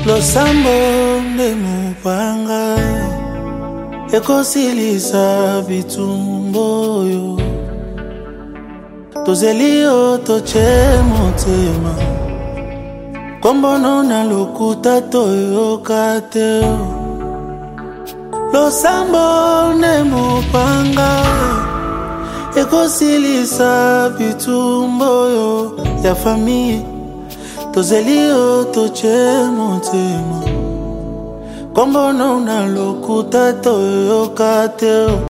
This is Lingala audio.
Losambo nde mupanga ekosilisa bitumboyo tozelio toche motema kombono na lokuta toyoka teo. Losambo nde mupanga ekosilisa bitumboyo ya famille tozelio toche motema kombono na lokuta toyoka teo.